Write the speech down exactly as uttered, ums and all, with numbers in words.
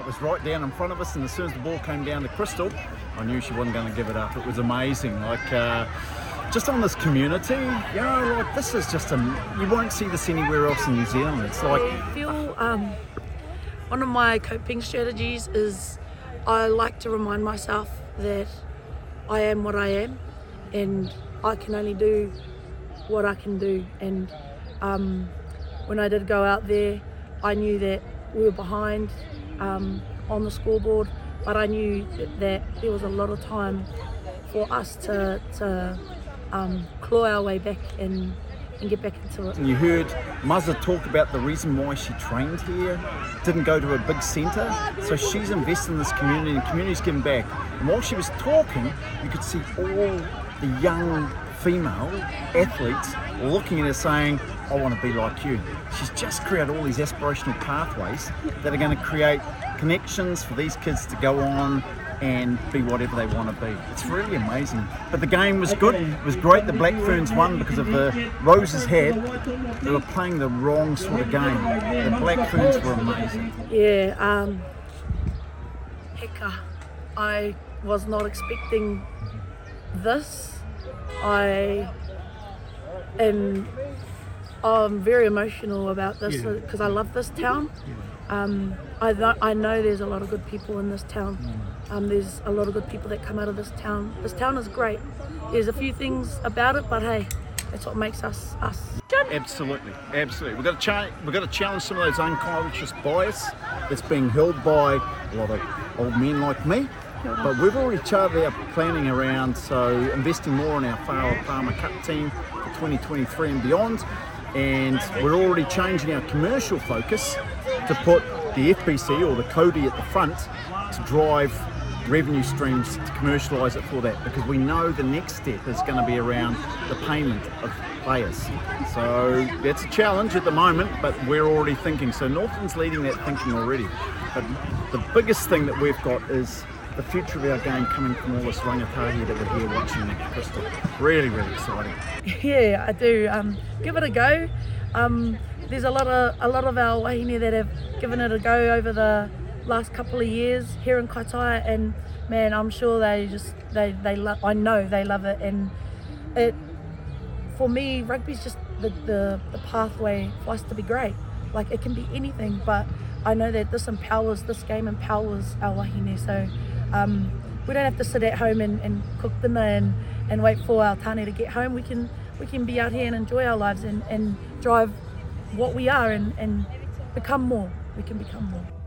it was right down in front of us, and as soon as the ball came down to Crystal, I knew she wasn't going to give it up. It was amazing. Like, uh, just on this community, you know, like this is just a, you won't see this anywhere else in New Zealand. It's like, I feel um, one of my coping strategies is I like to remind myself that I am what I am, and I can only do what I can do. And um, when I did go out there, I knew that we were behind um, on the scoreboard, but I knew that, that there was a lot of time for us to, to um, claw our way back and, and get back into it. and you heard Muzza talk about the reason why she trained here, didn't go to a big centre, so she's invested in this community, and the community's giving back. And while she was talking, you could see all the young female athletes looking at her saying, I want to be like you. She's just created all these aspirational pathways that are going to create connections for these kids to go on and be whatever they want to be. It's really amazing. But the game was good. It was great. The Black Ferns won because of the Roses had. They were playing the wrong sort of game. The Black Ferns were amazing. Yeah, um, hecka. I was not expecting this. I am I'm very emotional about this because I love this town. Um, I, th- I know there's a lot of good people in this town. Um, there's a lot of good people that come out of this town. This town is great. There's a few things about it, but hey, that's what makes us us. Absolutely, absolutely. We've got to cha- we've got to challenge some of those unconscious bias that's being held by a lot of old men like me. But we've already charted our planning around, so investing more in our Farrell Palmer Cup team for twenty twenty-three and beyond. And we're already changing our commercial focus to put the F B C or the Cody at the front to drive revenue streams to commercialise it for that, because we know the next step is going to be around the payment of players. So that's a challenge at the moment, but we're already thinking. So Northland's leading that thinking already. But the biggest thing that we've got is the future of our game coming from all this rangatahi that we're here watching at Crystal. Really, really exciting. Yeah, I do. Um, give it a go. Um, there's a lot of a lot of our wahine that have given it a go over the last couple of years here in Kaitaia, and man, I'm sure they just they they love. I know they love it, and it for me, rugby's just the, the the pathway for us to be great. Like, it can be anything, but I know that this empowers this game empowers our wahine. So um, we don't have to sit at home and, and cook dinner and, and wait for our tane to get home. We can we can be out here and enjoy our lives and, and drive what we are and, and become more. We can become more.